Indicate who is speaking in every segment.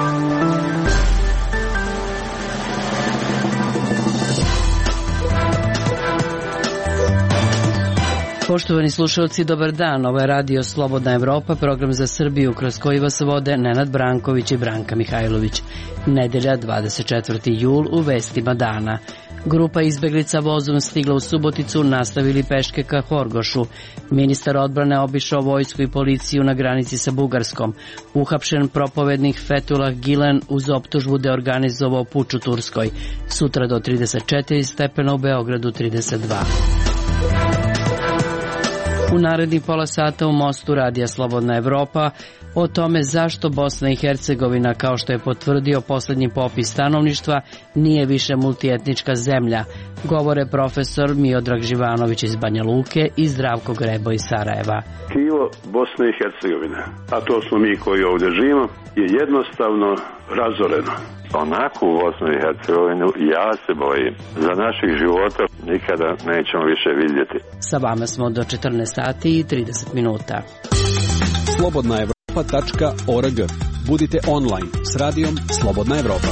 Speaker 1: Poštovani slušalci, dobar dan. Ovo je Radio Slobodna Evropa, program za Srbiju kroz koji vas vode Nenad Branković i Branka Mihajlović. Nedelja, 24. jul, u vestima dana. Grupa izbeglica vozom stigla u Suboticu, nastavili peške ka Horgošu. Ministar odbrane obišao vojsku i policiju na granici sa Bugarskom. Uhapšen propovednik Fethullah Gülen uz optužbu da je organizovao puč u Turskoj. Sutra do 34 stepena, u Beogradu 32. U narednih pola sata u Mostu Radija Slobodna Evropa o tome zašto Bosna i Hercegovina, kao što je potvrdio poslednji popis stanovništva, nije više multietnička zemlja, govore profesor Miodrag Živanović iz Banja Luke i Zdravko Grebo iz Sarajeva.
Speaker 2: Tkivo Bosne i Hercegovine, a to smo mi koji ovdje živimo, je jednostavno razoreno.
Speaker 3: Onako u Bosnu i Hercegovinu ja se bojim. Za naših života nikada nećemo više vidjeti.
Speaker 1: Sa vama smo do 14 sati i 30 minuta.
Speaker 4: slobodnaevropa.org. Budite online s radijom Slobodna Evropa.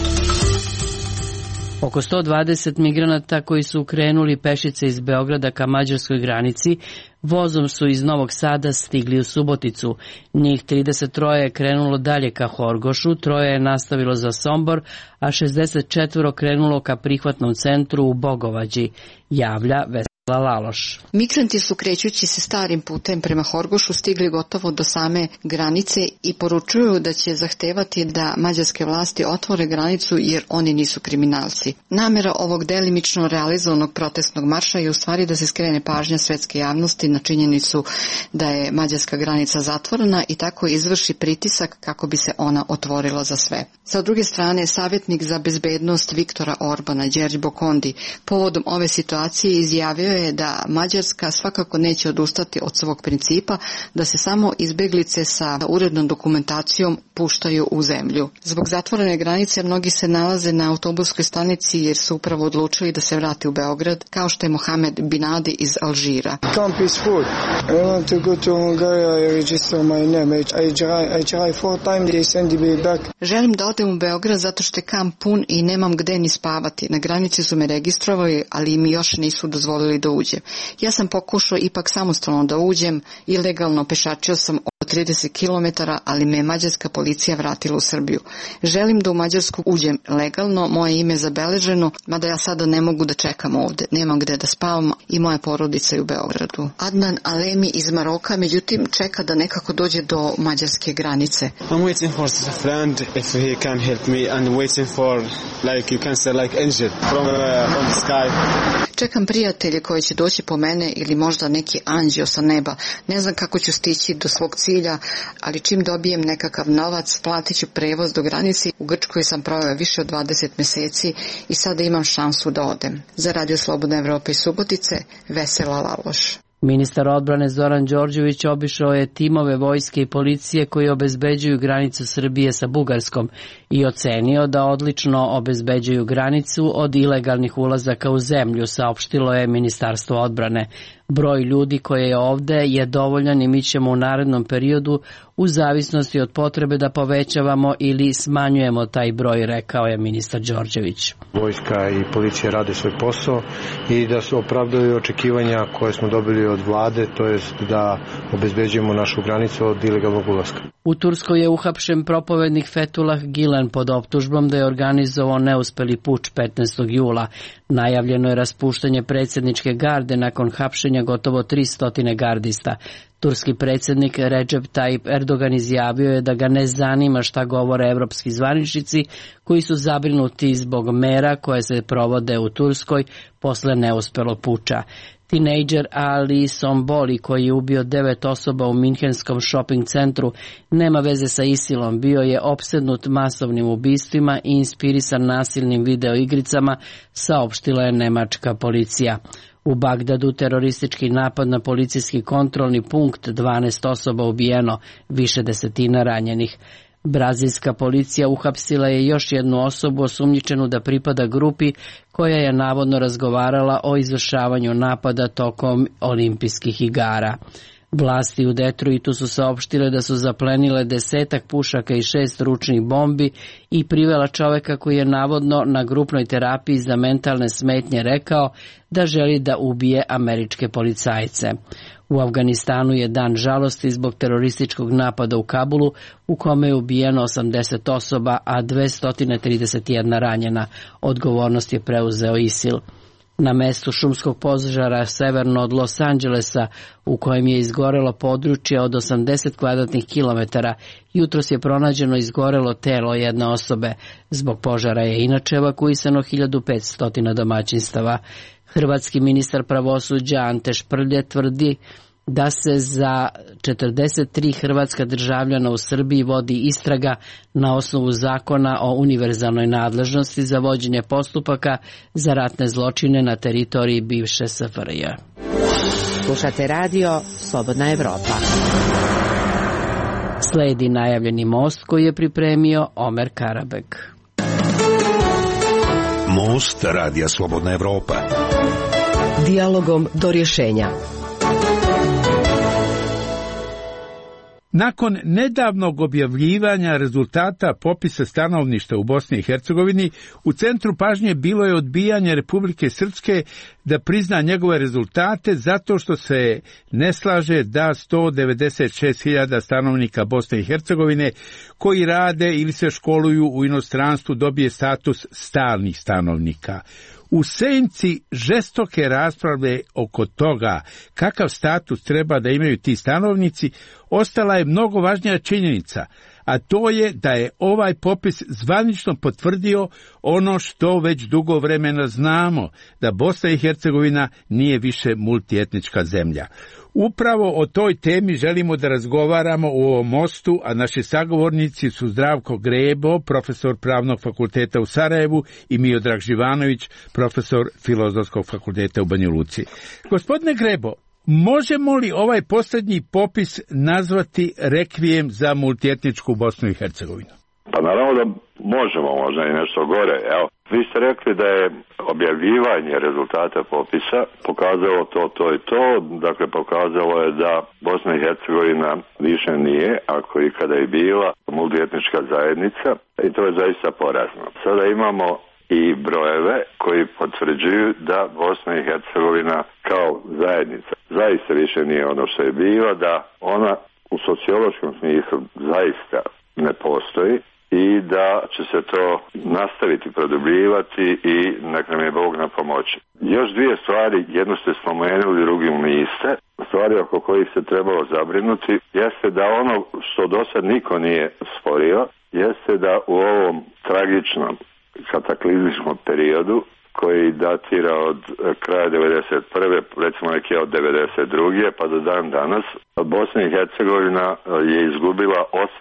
Speaker 1: Oko 120 migranata koji su krenuli pešice iz Beograda ka mađarskoj granici vozom su iz Novog Sada stigli u Suboticu. Njih 33 je krenulo dalje ka Horgošu, 3 je nastavilo za Sombor, a 64 krenulo ka prihvatnom centru u Bogovađi, javlja Laloš.
Speaker 5: Migranti su krećući se starim putem prema Horgošu stigli gotovo do same granice i poručuju da će zahtevati da mađarske vlasti otvore granicu jer oni nisu kriminalci. Namera ovog delimično realizovanog protestnog marša je u stvari da se skrene pažnja svetske javnosti na činjenicu da je mađarska granica zatvorena i tako izvrši pritisak kako bi se ona otvorila za sve. Sa druge strane, savjetnik za bezbednost Viktora Orbana, Đerđ Bokondi, povodom ove situacije izjavio je da Mađarska svakako neće odustati od svog principa da se samo izbeglice sa urednom dokumentacijom puštaju u zemlju. Zbog zatvorene granice mnogi se nalaze na autobuskoj stanici jer su upravo odlučili da se vrate u Beograd, kao što je Mohamed Binadi iz Alžira.
Speaker 6: Camp is full. I want to go to Hungary, I register my name. I try 4 times, they send me back.
Speaker 5: Želim da odem u Beograd zato što je kamp pun i nemam gde ni spavati. Na granici su me registrovali, ali mi još nisu dozvolili da uđem. Ja sam pokušao ipak samostalno da uđem, ilegalno pešačio sam oko 30 km, ali me je mađarska policija vratila u Srbiju. Želim da u Mađarsku uđem legalno, moje ime je zabeleženo, mada ja sada ne mogu da čekam ovde. Nemam gde da spavam i moja porodica je u Beogradu. Adnan Alemi iz Maroka, međutim, čeka da nekako dođe do mađarske granice.
Speaker 7: I'm waiting for a friend if he can help me and waiting for, like you can say, like angel from the sky.
Speaker 5: Čekam prijatelje koji će doći po mene ili možda neki anđeo sa neba. Ne znam kako ću stići do svog cilja, ali čim dobijem nekakav novac, platit ću prevoz do granice. U Grčkoj sam proveo više od 20 mjeseci i sada imam šansu da odem. Za Radio Slobodna Evropa iz Subotice, Vesela Laloš.
Speaker 1: Ministar odbrane Zoran Đorđević obišao je timove vojske i policije koji obezbeđuju granicu Srbije sa Bugarskom i ocenio da odlično obezbeđuju granicu od ilegalnih ulazaka u zemlju, saopštilo je Ministarstvo odbrane. Broj ljudi koji je ovde je dovoljan i mi ćemo u narednom periodu u zavisnosti od potrebe da povećavamo ili smanjujemo taj broj, rekao je ministar Đorđević.
Speaker 8: Vojska i policija rade svoj posao i da su opravdali očekivanja koje smo dobili od vlade, to jest da obezbeđujemo našu granicu od ilegalnog ulaska.
Speaker 1: U Turskoj je uhapšen propovednik Fethullah Gülen pod optužbom da je organizovao neuspeli puč 15. jula. Najavljeno je raspuštanje predsjedničke garde nakon hapšenja gotovo 300 gardista. Turski predsjednik Recep Tayyip Erdogan izjavio je da ga ne zanima šta govore evropski zvaničnici koji su zabrinuti zbog mera koje se provode u Turskoj posle neuspelog puča. Tinejdžer Ali Somboli, koji je ubio 9 osoba u minhenskom shopping centru, nema veze sa ISIL-om, bio je opsednut masovnim ubistvima i inspirisan nasilnim videoigricama, saopštila je nemačka policija. U Bagdadu teroristički napad na policijski kontrolni punkt, 12 osoba ubijeno, više desetina ranjenih. Brazilska policija uhapsila je još jednu osobu osumnjičenu da pripada grupi koja je navodno razgovarala o izvršavanju napada tokom olimpijskih igara. Vlasti u Detroitu su saopštile da su zaplenile 10 pušaka i 6 ručnih bombi i privela čoveka koji je navodno na grupnoj terapiji za mentalne smetnje rekao da želi da ubije američke policajce. U Afganistanu je dan žalosti zbog terorističkog napada u Kabulu u kome je ubijeno 80 osoba, a 231 ranjena. Odgovornost je preuzeo ISIL. Na mestu šumskog požara severno od Los Angelesa, u kojem je izgorelo područje od 80 kvadratnih kilometara, jutros je pronađeno izgorelo telo jedne osobe. Zbog požara je inače evakuisano 1500 domaćinstava. Hrvatski ministar pravosuđa Ante Šprlje tvrdi da se za 43 hrvatska državljana u Srbiji vodi istraga na osnovu zakona o univerzalnoj nadležnosti za vođenje postupaka za ratne zločine na teritoriji bivše SFRJ.
Speaker 9: Slušate radio Slobodna Evropa.
Speaker 1: Sledi najavljeni most koji je pripremio Omer Karabek.
Speaker 10: Most radija Slobodna Evropa.
Speaker 9: Dijalogom do rješenja.
Speaker 11: Nakon nedavnog objavljivanja rezultata popisa stanovništva u Bosni i Hercegovini, u centru pažnje bilo je odbijanje Republike Srpske da prizna njegove rezultate zato što se ne slaže da 196.000 stanovnika Bosne i Hercegovine koji rade ili se školuju u inostranstvu dobije status stalnih stanovnika. U senci žestoke rasprave oko toga kakav status treba da imaju ti stanovnici, ostala je mnogo važnija činjenica, a to je da je ovaj popis zvanično potvrdio ono što već dugo vremena znamo, da Bosna i Hercegovina nije više multietnička zemlja. Upravo o toj temi želimo da razgovaramo u ovom mostu, a naši sagovornici su Zdravko Grebo, profesor Pravnog fakulteta u Sarajevu, i Miodrag Živanović, profesor Filozofskog fakulteta u Banja Luci. Gospodine Grebo, možemo li ovaj posljednji popis nazvati rekvijem za multietničku Bosnu i Hercegovinu?
Speaker 3: Pa naravno da možemo, možda i nešto gore. Evo, vi ste rekli da je objavljivanje rezultata popisa pokazalo to i to. Dakle, pokazalo je da Bosna i Hercegovina više nije, ako i kada je bila, multietnička zajednica, i to je zaista porazno. Sada imamo i brojeve koji potvrđuju da Bosna i Hercegovina kao zajednica zaista više nije ono što je bila, da ona u sociološkom smislu zaista ne postoji i da će se to nastaviti produbljivati i nek nam je Bog na pomoći. Još dvije stvari, jedno ste spomenuli, drugim niste. Stvari oko kojih se trebalo zabrinuti jeste da ono što do sad niko nije sporio, jeste da u ovom tragičnom kataklizmičkom periodu koji datira od kraja 1991. recimo neki od 1992. pa do dan danas, Bosna i Hercegovina je izgubila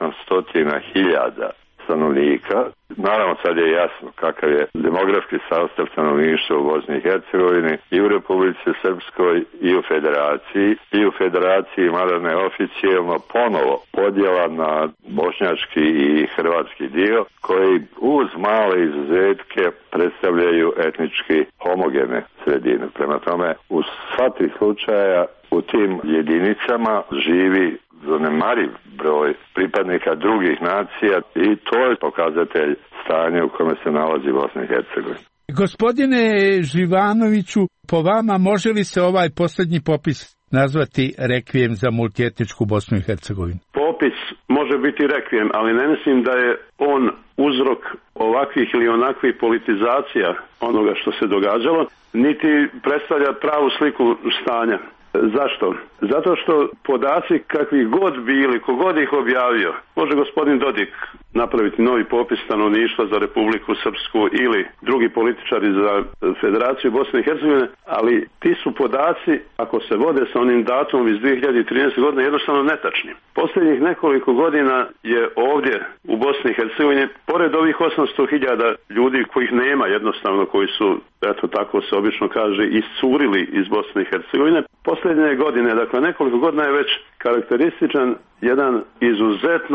Speaker 3: 800.000 stanovnika. Naravno sad je jasno kakav je demografski sastav stanovništva u Bosni i Hercegovini i u Republici Srpskoj i u Federaciji. I u Federaciji mada neoficijelno ponovo podjela na bošnjački i hrvatski dio koji uz male izuzetke predstavljaju etnički homogene sredine. Prema tome u sva tri slučaja u tim jedinicama živi zanemariv broj pripadnika drugih nacija i to je pokazatelj stanja u kome se nalazi Bosna i Hercegovina.
Speaker 11: Gospodine Živanoviću, po vama može li se ovaj posljednji popis nazvati rekvijem za multietničku Bosnu i Hercegovinu?
Speaker 2: Popis može biti rekvijem, ali ne mislim da je on uzrok ovakvih ili onakvih politizacija onoga što se događalo, niti predstavlja pravu sliku stanja. Zašto? Zato što podaci kakvi god bili, kogod ih objavio, može gospodin Dodik napraviti novi popis stanovništva za Republiku Srpsku ili drugi političari za Federaciju Bosne i Hercegovine, ali ti su podaci, ako se vode sa onim datumom iz 2013. godine, jednostavno netačni. Posljednjih nekoliko godina je ovdje u Bosni i Hercegovini, pored ovih 800.000 ljudi kojih nema jednostavno, koji su, eto tako se obično kaže, iscurili iz Bosne i Hercegovine, posljednje godine, dakle nekoliko godina je već karakterističan jedan izuzetno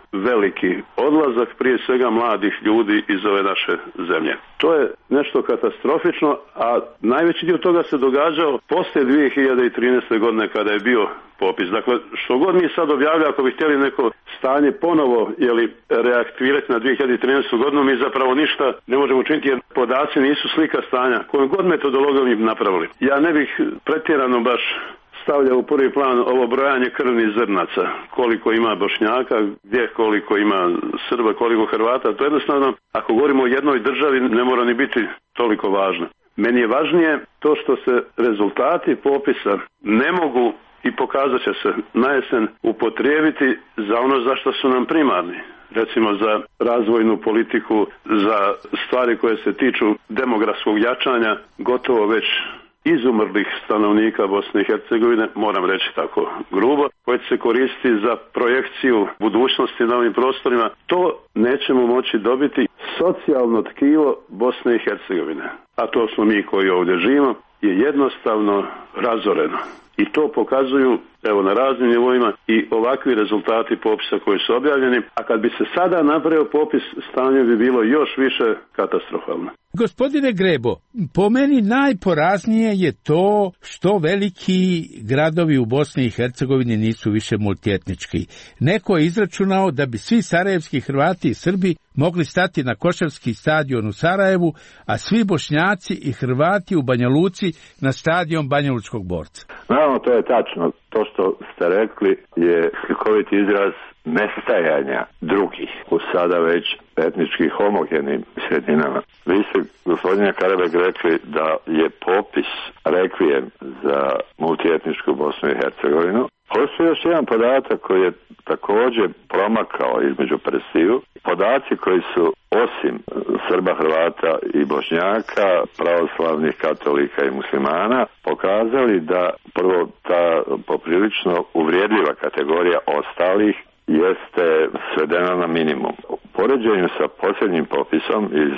Speaker 2: veliki odlazak prije svega mladih ljudi iz ove naše zemlje. To je nešto katastrofično, a najveći dio toga se događao poslije 2013. godine kada je bio popis. Dakle, što god mi sad objavljamo, ako bi htjeli neko stanje ponovo reaktivirati na 2013. godinu, mi zapravo ništa ne možemo učiniti jer podaci nisu slika stanja. Koju god metodologiju mi napravili. Ja ne bih pretjerano baš stavlja u prvi plan ovo brojanje krvnih zrnaca, koliko ima Bošnjaka, gdje koliko ima Srba, koliko Hrvata, to jednostavno, ako govorimo o jednoj državi, ne mora ni biti toliko važno. Meni je važnije to što se rezultati popisa ne mogu i pokazat će se na jesen upotrijebiti za ono za što su nam primarni. Recimo za razvojnu politiku, za stvari koje se tiču demografskog jačanja, gotovo već izumrlih stanovnika Bosne i Hercegovine, moram reći tako grubo, koje će se koristiti za projekciju budućnosti na ovim prostorima, to nećemo moći dobiti. Socijalno tkivo Bosne i Hercegovine, a to smo mi koji ovdje živimo, je jednostavno razoreno. I to pokazuju evo na raznim nivoima i ovakvi rezultati popisa koji su objavljeni, a kad bi se sada napravio popis, stanje bi bilo još više katastrofalno.
Speaker 11: Gospodine Grebo, po meni najporaznije je to što veliki gradovi u Bosni i Hercegovini nisu više multietnički. Neko je izračunao da bi svi sarajevski Hrvati i Srbi mogli stati na Košarski stadion u Sarajevu, a svi Bošnjaci i Hrvati u Banja Luci na stadion Banjalučkog borca.
Speaker 3: Naravno, to je tačno. To što ste rekli je slikoviti izraz nestajanja drugih u sada već etnički homogenim sredinama. Vi ste, gospodine Karabek, rekli da je popis rekvijem za multietničku Bosnu i Hercegovinu. Postoji još jedan podatak koji je također promakao između prstiju. Podaci koji su osim Srba, Hrvata i Bošnjaka, pravoslavnih katolika i muslimana, pokazali da prvo ta poprilično uvrijedljiva kategorija ostalih jeste svedena na minimum. U poređenju sa posljednjim popisom iz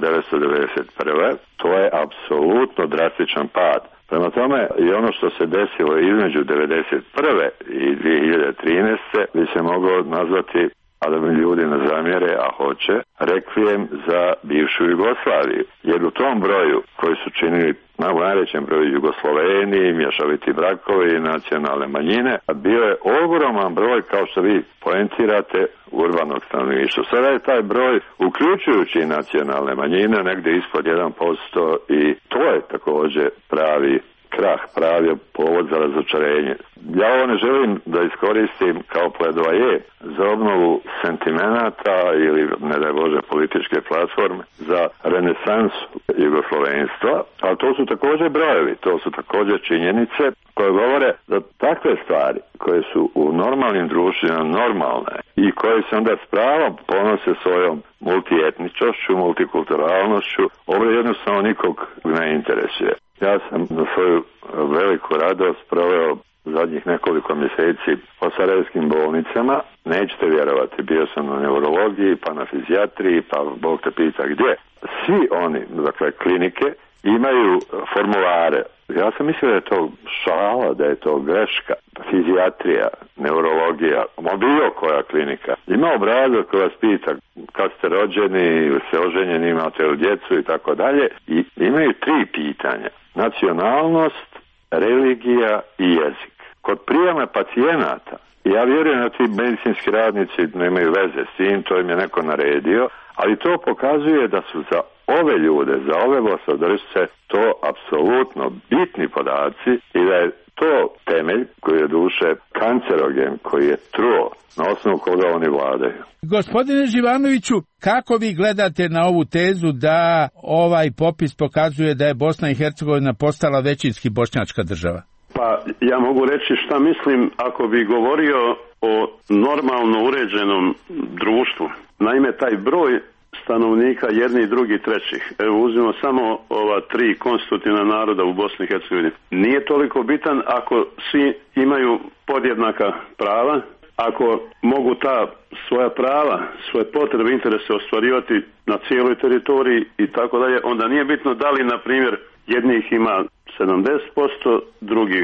Speaker 3: 1991. to je apsolutno drastičan pad. Prema tome, i ono što se desilo između 1991. i 2013. bi se moglo nazvati, a da mi ljudi ne zamjere, a hoće, rekvijem za bivšu Jugoslaviju. Jer u tom broju koji su činili na najvećem broju Jugosloveni, mješoviti brakovi i nacionalne manjine, a bio je ogroman broj, kao što vi poentirate, urbanog stanovništva. Sada je taj broj, uključujući nacionalne manjine, negdje ispod 1% i to je također pravi krah, pravi povod za razočarenje. Ja ovo ne želim da iskoristim kao pledoaje za obnovu sentimenata ili, ne daj Bože, političke platforme za renesansu jugoslovenstva, ali to su također brojevi, to su također činjenice koje govore da takve stvari koje su u normalnim društvima normalne i koje se onda s pravom ponose svojom multietničnošću, multikulturalnošću, ovo jednostavno nikog ne interesuje. Ja sam na svoju veliku radost proveo zadnjih nekoliko mjeseci po sarajevskim bolnicama. Nećete vjerovati, bio sam na neurologiji, pa na fizijatriji, pa Bog te pita gdje. Svi oni, dakle klinike, imaju formulare. Ja sam mislio da je to šala, da je to greška. Fizijatrija, neurologija, bilo koja klinika. Ima obrazac koji vas pita kad ste rođeni ili ste oženjeni, imate li djecu i tako dalje. I imaju 3 pitanja. Nacionalnost, religija i jezik. Kod prijema pacijenata, ja vjerujem da ti medicinski radnici nemaju veze s tim, to im je neko naredio, ali to pokazuje da su za ove ljude, za ove vlastodržce, to apsolutno bitni podaci i da je to temelj koji je duše kancerogen, koji je truo, na osnovu koga oni vladaju.
Speaker 11: Gospodine Živanoviću, kako vi gledate na ovu tezu da ovaj popis pokazuje da je Bosna i Hercegovina postala većinski bošnjačka država?
Speaker 2: Pa ja mogu reći šta mislim ako bi govorio o normalno uređenom društvu. Naime, taj broj stanovnika jedni, drugi, trećih. Evo uzmimo samo ova 3 konstitutivna naroda u Bosni i Hercegovini. Nije toliko bitan ako svi imaju podjednaka prava, ako mogu ta svoja prava, svoje potrebe, interese ostvarivati na cijeloj teritoriji i tako dalje, onda nije bitno da li, na primjer, jednih ima 70%, drugih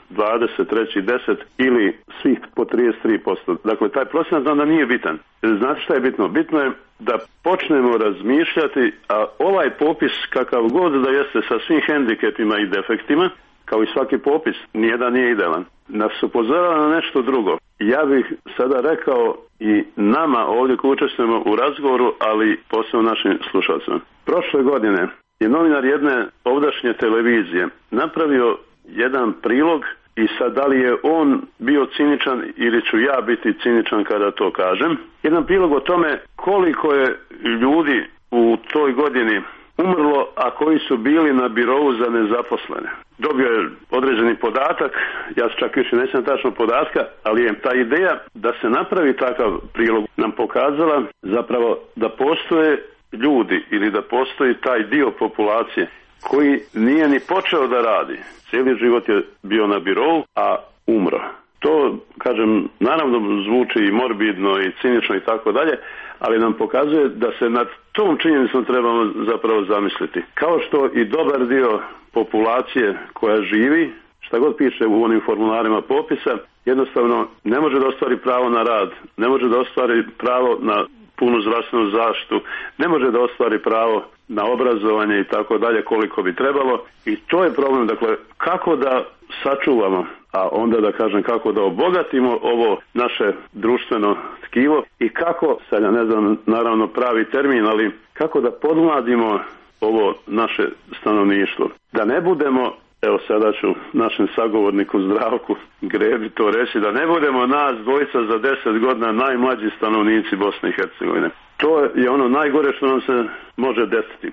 Speaker 2: 20, treći 10 ili svih po 33%. Dakle, taj procenat onda nije bitan. Znate šta je bitno? Bitno je da počnemo razmišljati, a ovaj popis kakav god da jeste sa svim hendikepima i defektima, kao i svaki popis, nijedan nije idealan, nas upozorava na nešto drugo. Ja bih sada rekao i nama ovdje koji učestvujemo u razgovoru, ali posebno našim slušalcima. Prošle godine je novinar jedne ovdašnje televizije napravio jedan prilog i sad da li je on bio ciničan ili ću ja biti ciničan kada to kažem. Jedan prilog o tome koliko je ljudi u toj godini umrlo, a koji su bili na birovu za nezaposlene. Dobio je određeni podatak, ja čak više nećem tačno podatka, ali je ta ideja da se napravi takav prilog nam pokazala zapravo da postoje ljudi ili da postoji taj dio populacije koji nije ni počeo da radi. Cijeli život je bio na birovu, a umro. To, kažem, naravno zvuči i morbidno i cinično i tako dalje, ali nam pokazuje da se nad tom činjenicom trebamo zapravo zamisliti. Kao što i dobar dio populacije koja živi, šta god piše u onim formularima popisa, jednostavno ne može da ostvari pravo na rad, ne može da ostvari pravo na punu zdravstvenu zaštitu, ne može da ostvari pravo na obrazovanje i tako dalje koliko bi trebalo, i to je problem. Dakle, kako da sačuvamo, a onda da kažem kako da obogatimo ovo naše društveno tkivo i kako, sad ja ne znam naravno pravi termin, ali kako da podmladimo ovo naše stanovništvo. Da ne budemo, evo sada ću našem sagovorniku Zdravku Grebi to reći, da ne budemo nas dvojica za 10 godina najmlađi stanovnici Bosne i Hercegovine. To je ono najgore što nam se može desiti.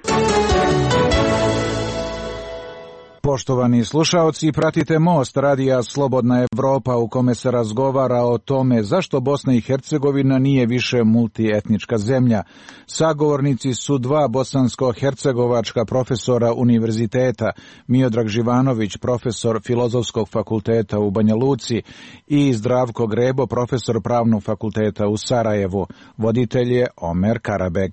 Speaker 12: Poštovani slušaoci, pratite Most radija Slobodna Evropa u kome se razgovara o tome zašto Bosna i Hercegovina nije više multietnička zemlja. Sagovornici su dva bosansko-hercegovačka profesora univerziteta, Miodrag Živanović, profesor Filozofskog fakulteta u Banja Luci, i Zdravko Grebo, profesor Pravnog fakulteta u Sarajevu. Voditelj je Omer Karabeg.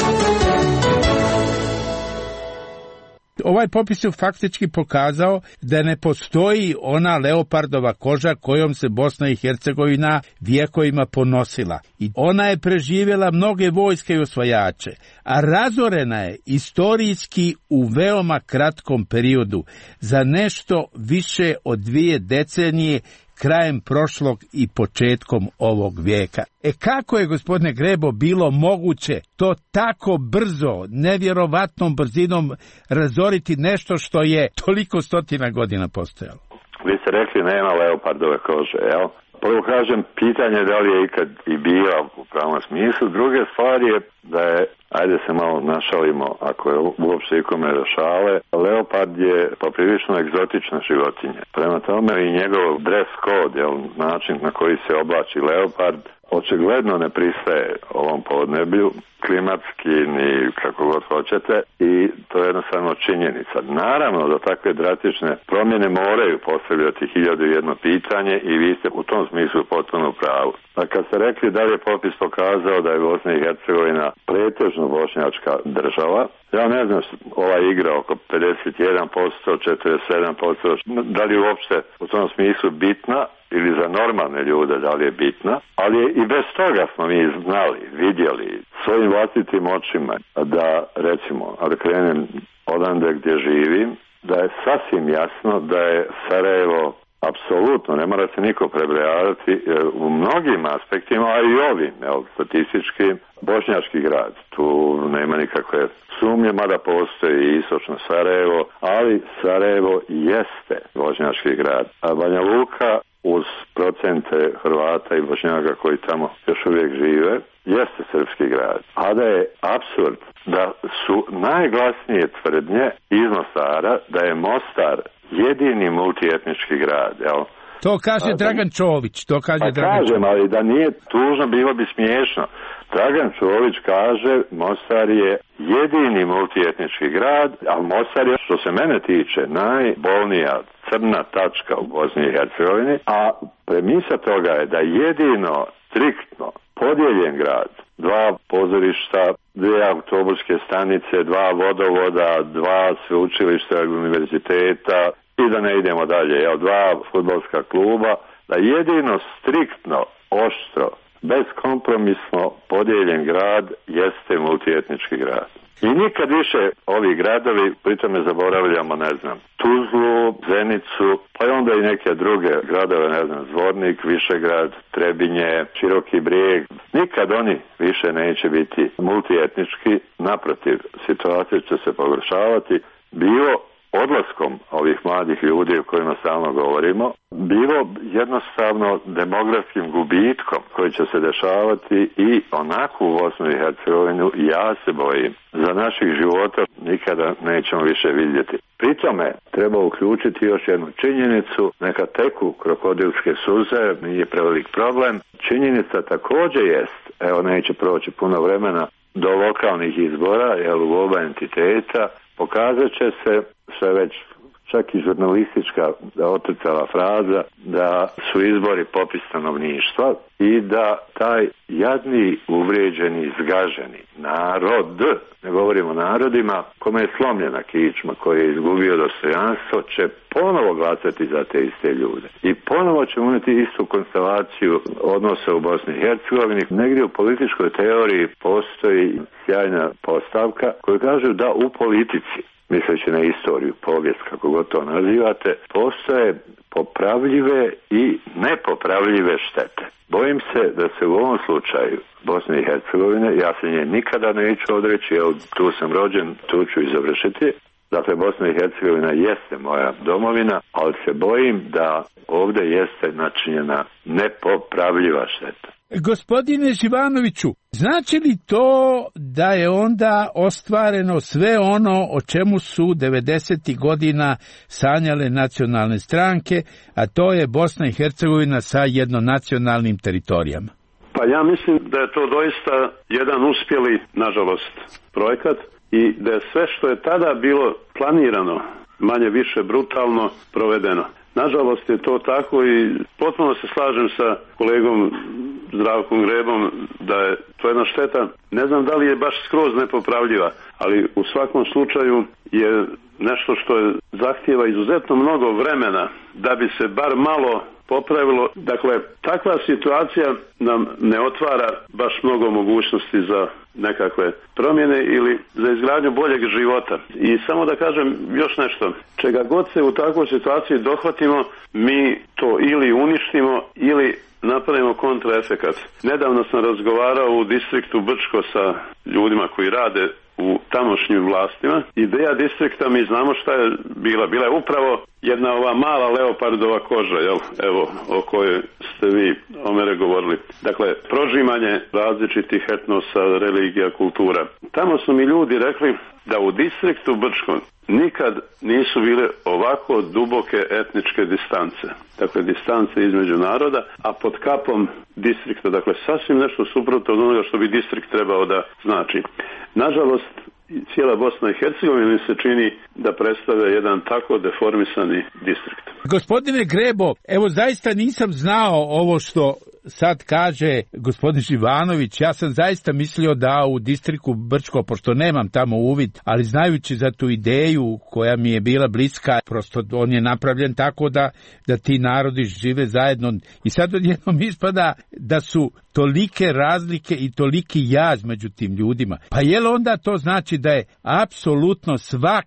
Speaker 11: Ovaj popis je faktički pokazao da ne postoji ona leopardova koža kojom se Bosna i Hercegovina vjekovima ponosila. I ona je preživjela mnoge vojske i osvajače, a razorena je istorijski u veoma kratkom periodu, za nešto više od 2 decenije, krajem prošlog i početkom ovog vijeka. Kako je, gospodine Grebo, bilo moguće to tako brzo, nevjerovatnom brzinom razoriti nešto što je toliko stotina godina postojalo?
Speaker 3: Vi ste rekli nema leopardove kože, jel? Prvo kažem, pitanje da li je ikad i bio u pravom smislu. Druge stvari je da je, ajde se malo našalimo, ako je uopšte ikome do šale, leopard je poprilično egzotična životinja. Prema tome i njegov dress code, jel, način na koji se oblači leopard, očigledno ne pristaje ovom podneblju, klimatski ni kako god hoćete, i to je jednostavno činjenica. Naravno da takve drastične promjene moraju postavljati 1001 pitanje i vi ste u tom smislu potpuno pravu. A kad ste rekli da je popis pokazao da je Bosna i Hercegovina pretežno bošnjačka država, ja ne znam, ova igra oko 51%, 47%, da li uopšte u tom smislu bitna, ili za normalne ljude da li je bitna, ali i bez toga smo mi znali, vidjeli svojim vlastitim očima da, recimo, ali krenem odande gdje živim, da je sasvim jasno da je Sarajevo apsolutno, ne mora se niko prebrojavati, u mnogim aspektima, a i ovim, statistički, bošnjački grad. Tu nema nikakve sumnje, mada postoji i istočno Sarajevo, ali Sarajevo jeste bošnjački grad. A Banja Luka, uz procente Hrvata i Bošnjaka koji tamo još uvijek žive, jeste srpski grad. A da je apsurd da su najglasnije tvrdnje iz Mostara da je Mostar jedini multietnički grad, jel?
Speaker 11: To kaže Dragan Čović, to kaže Dragan Čović.
Speaker 3: Kažem, ali da nije tužno, bilo bi smiješno. Dragan Čović kaže Mostar je jedini multietnički grad, a Mostar je, što se mene tiče, najbolnija crna tačka u Bosni i Hercegovini, a premisa toga je da jedino striktno podijeljen grad, 2 pozorišta, 2 autobuske stanice, 2 vodovoda, 2 sveučilišta univerziteta i da ne idemo dalje, dva fudbalska kluba, da jedino striktno, oštro, beskompromisno podijeljen grad jeste multietnički grad. I nikad više ovi gradovi, pritom ne zaboravljamo, Tuzlu, Zenicu, pa i onda i neke druge gradove, Zvornik, Višegrad, Trebinje, Široki Brijeg. Nikad oni više neće biti multietnički, naprotiv, situacija će se pogoršavati, bilo odlaskom ovih mladih ljudi o kojima stalno govorimo, bilo jednostavno demografskim gubitkom koji će se dešavati i onako u Bosnu i Hercegovinu, ja se bojim, za naših života nikada nećemo više vidjeti. Pri tome treba uključiti još jednu činjenicu, neka teku krokodilske suze, nije prevelik problem. Činjenica također jest, neće proći puno vremena do lokalnih izbora, u oba entiteta, pokazat će se, što je već čak i žurnalistička otrcala fraza, da su izbori popis stanovništva i da taj jadni, uvrijeđeni, zgaženi narod, ne govorimo o narodima, kome je slomljena kičma, koji je izgubio dostojanstvo, će ponovo glasati za te iste ljude. I ponovo ćemo imati istu konstelaciju odnosa u Bosni i Hercegovini. Negdje u političkoj teoriji postoji sjajna postavka koju kažu da u politici, misleći na istoriju, povijest, kako god to nazivate, postoje popravljive i nepopravljive štete. Bojim se da se u ovom slučaju Bosne i Hercegovine, ja se nje nikada neću odreći, tu sam rođen, tu ću i završiti. Dakle, Bosna i Hercegovina jeste moja domovina, ali se bojim da ovdje jeste načinjena nepopravljiva šteta.
Speaker 11: Gospodine Živanoviću, znači li to da je onda ostvareno sve ono o čemu su 90. godina sanjale nacionalne stranke, a to je Bosna i Hercegovina sa jednonacionalnim teritorijama?
Speaker 2: Pa ja mislim da je to doista jedan uspjeli, nažalost, projekat i da je sve što je tada bilo planirano, manje više brutalno, provedeno. Nažalost je to tako i potpuno se slažem sa kolegom Zdravkom Grebom da je to jedna šteta. Ne znam da li je baš skroz nepopravljiva, ali u svakom slučaju je nešto što je zahtijeva izuzetno mnogo vremena da bi se bar malo popravilo. Dakle, takva situacija nam ne otvara baš mnogo mogućnosti za nekakve promjene ili za izgradnju boljeg života. I samo da kažem još nešto. Čega god se u takvoj situaciji dohvatimo, mi to ili uništimo ili napravimo kontraefekat. Nedavno sam razgovarao u distriktu Brčko sa ljudima koji rade u tamošnjim vlastima. Ideja distrikta, mi znamo šta je bila. Bila je upravo jedna ova mala leopardova koža, evo, o kojoj ste vi, Omere, govorili. Dakle, prožimanje različitih etnosa, religija, kultura. Tamo su mi ljudi rekli da u distriktu Brčko nikad nisu bile ovako duboke etničke distance. Dakle, distance između naroda, a pod kapom distrikta. Dakle, sasvim nešto suprotno od onoga što bi distrikt trebao da znači. Nažalost, cijela Bosna i Hercegovina se čini da predstavlja jedan tako deformisani distrikt.
Speaker 11: Gospodine Grebo, evo zaista nisam znao ovo što sad kaže gospodin Živanović. Ja sam zaista mislio da u distriktu Brčko, pošto nemam tamo uvid, ali znajući za tu ideju koja mi je bila bliska, prosto on je napravljen tako da ti narodi žive zajedno. I sad odjednom ispada da su tolike razlike i toliki jaz među tim ljudima. Pa je li onda to znači da je apsolutno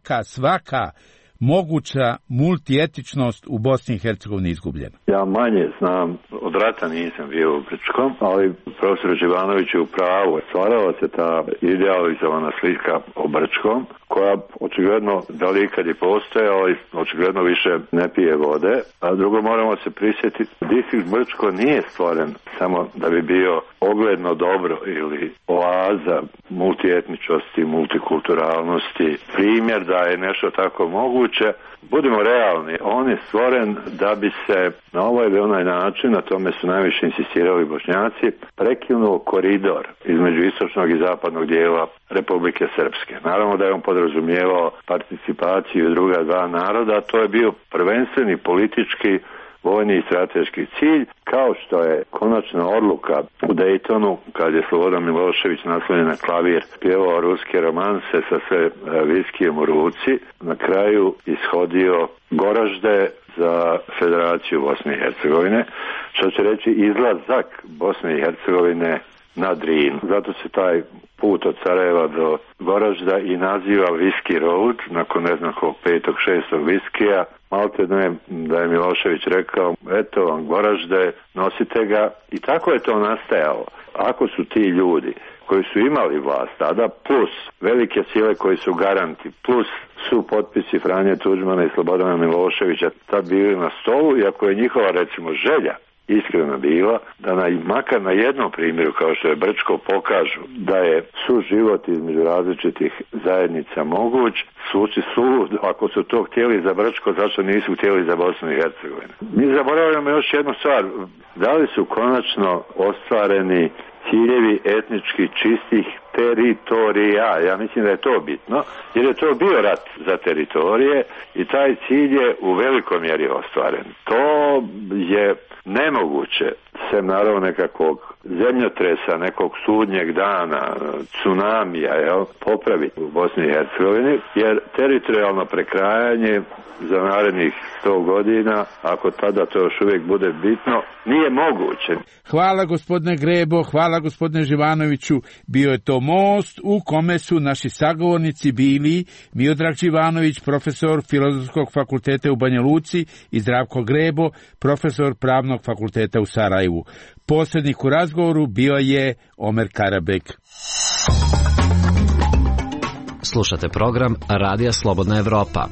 Speaker 11: svaka moguća multietičnost u Bosni i Hercegovini izgubljena?
Speaker 3: Ja manje znam, od rata nisam bio u Brčkom, ali profesor Živanović je u pravu. Stvarala se ta idealizovana slika o Brčkom, koja očigledno da li ikad je postojala i očigledno više ne pije vode. A drugo, moramo se prisjetiti, distrikt Brčko nije stvoren samo da bi bio ogledno dobro ili oaza multietničnosti, multikulturalnosti, primjer da je nešto tako moguće. Budimo realni, on je stvoren da bi se na ovaj ili onaj način, na tome su najviše insistirali Bošnjaci, prekinuo koridor između istočnog i zapadnog dijela Republike Srpske. Naravno da je on podrazumijevao participaciju druga dva naroda, a to je bio prvenstveni politički vojni i strateški cilj, kao što je konačna odluka u Daytonu, kad je Slobodan Milošević naslonjen na klavir pjevao ruske romanse sa sve viskijem u ruci, na kraju ishodio Goražde za Federaciju Bosne i Hercegovine, što će reći izlazak Bosne i Hercegovine na Drin. Zato se taj put od Sarajeva do Goražda i naziva Whisky Road, nakon ne znam kog 5. 6. viskija. Malte ne da je Milošević rekao, eto vam Goražde, nosite ga, i tako je to nastajalo. Ako su ti ljudi koji su imali vlast tada, plus velike sile koji su garanti, plus su potpisi Franje Tuđmana i Slobodana Miloševića tad bili na stolu, i ako je njihova recimo želja iskreno bila da makar na jednom primjeru kao što je Brčko pokažu da je suživot između različitih zajednica moguć, suci sud, ako su to htjeli za Brčko, zašto nisu htjeli za Bosnu i Hercegovinu. Mi zaboravljamo još jednu stvar, da li su konačno ostvareni ciljevi etnički čistih teritorija. Ja mislim da je to bitno, jer je to bio rat za teritorije i taj cilj je u velikoj mjeri ostvaren. To je nemoguće, sem naravno nekakvog zemljotresa, nekog sudnjeg dana, tsunamija, popraviti u Bosni i Hercegovini, jer teritorijalno prekrajanje za narednih 100 godina, ako tada to još uvijek bude bitno, nije moguće.
Speaker 11: Hvala gospodine Grebo, hvala gospodine Živanoviću. Bio je to most u kome su naši sagovornici bili Miodrag Živanović, profesor Filozofskog fakulteta u Banja Luci, i Zdravko Grebo, profesor Pravnog fakulteta u Sarajevu. Posrednik u razgovoru bio je Omer Karabek.
Speaker 13: Slušate program Radija Slobodna Evropa.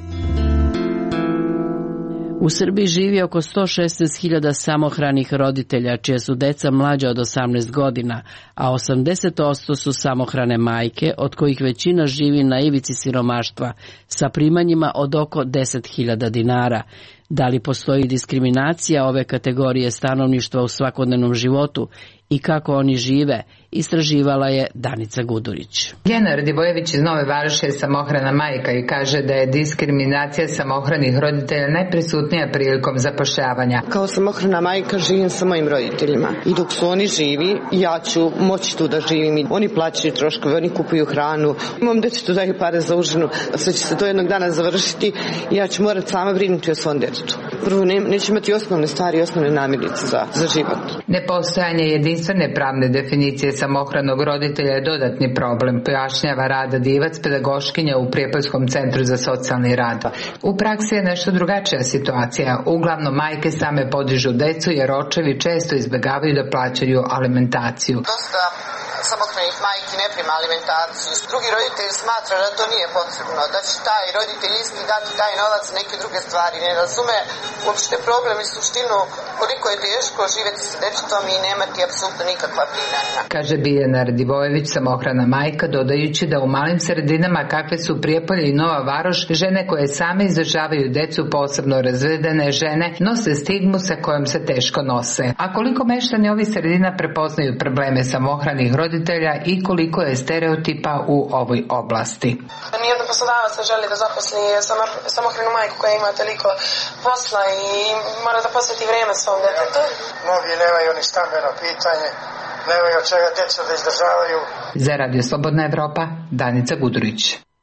Speaker 1: U Srbiji živi oko 116.000 samohranih roditelja, čija su deca mlađa od 18 godina, a 80% su samohrane majke, od kojih većina živi na ivici siromaštva, sa primanjima od oko 10.000 dinara. Da li postoji diskriminacija ove kategorije stanovništva u svakodnevnom životu i kako oni žive, istraživala je Danica Gudurić.
Speaker 14: Ljena Radivojević iz Nove Varoši je samohrana majka i kaže da je diskriminacija samohranih roditelja najprisutnija prilikom zapošljavanja.
Speaker 15: Kao samohrana majka živim sa mojim roditeljima i dok su oni živi, ja ću moći tu da živim. Oni plaćaju troškove, oni kupuju hranu, mom djetetu daju pare za užinu, sve će se to jednog dana završiti i ja ću morati sama brinuti o svom djetetu. Prvo, neće imati osnovne stvari, osnovne namirnice za život.
Speaker 14: Nepostojanje jedinstvene pravne definicije samohranog roditelja je dodatni problem, pojašnjava Rada Divac, pedagoškinja u Prijepoljskom centru za socijalni rad. U praksi je nešto drugačija situacija. Uglavnom majke same podižu decu jer očevi često izbjegavaju da plaćaju alimentaciju.
Speaker 16: Dosta samohranih majki ne prima alimentaciju. Drugi roditelj smatra da to nije potrebno, da će taj roditelj isti dati taj novac za neke druge stvari. Ne razume uopšte problem i suštinu koliko je teško živjeti sa djetetom i nemati apsolutno nikakva primanja.
Speaker 14: Kaže Biljana Radivojević, samohrana majka, dodajući da u malim sredinama kakve su Prijepolje i Nova Varoš, žene koje same izdržavaju decu, posebno razvedene žene, nose stigmu sa kojom se teško nose. A koliko meštani ovih sredina prepoznaju probleme samohranih roditelja i koliko je stereotipa u ovoj oblasti.
Speaker 16: Nijedan poslodavac ne želi da zaposli samohranu majku koja ima toliko posla i mora da posveti vrijeme svom djetetu.
Speaker 17: Mnogi nemaju ni stambeno pitanje, nemaju od čega djecu da izdržavaju.
Speaker 14: Za Radio Slobodna Evropa, Danica Gudurić.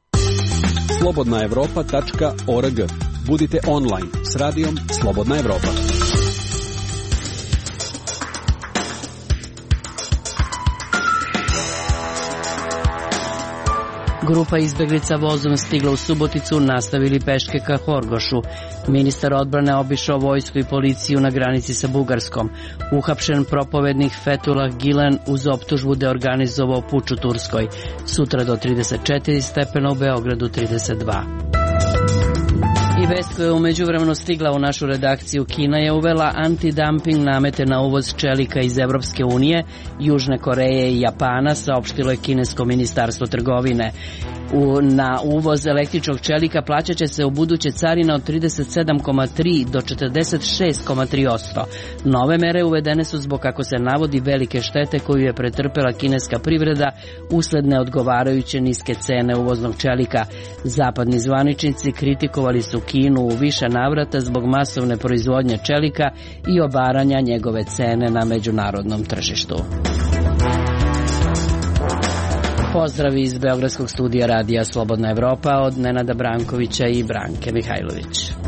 Speaker 4: slobodnaevropa.org. Budite online s radijom Slobodna Evropa.
Speaker 1: Grupa izbjeglica vozom stigla u Suboticu, nastavili peške ka Horgošu. Ministar odbrane obišao vojsku i policiju na granici sa Bugarskom. Uhapšen propovednik Fethullah Gülen uz optužbu da je organizovao puč u Turskoj. Sutra do 34 stepena, u Beogradu 32. I vest koja je u međuvremenu stigla u našu redakciju: Kina je uvela antidumping namete na uvoz čelika iz Evropske unije, Južne Koreje i Japana, saopštilo je kinesko ministarstvo trgovine. Na uvoz električnog čelika plaćat će se u buduće carina od 37,3 do 46,3%. Nove mere uvedene su zbog, kako se navodi, velike štete koju je pretrpela kineska privreda usled neodgovarajuće niske cene uvoznog čelika. Zapadni zvaničnici kritikovali su Kinu u više navrata zbog masovne proizvodnje čelika i obaranja njegove cene na međunarodnom tržištu. Pozdrav iz Beogradskog studija Radija Slobodna Evropa od Nenada Brankovića i Branke Mihajlović.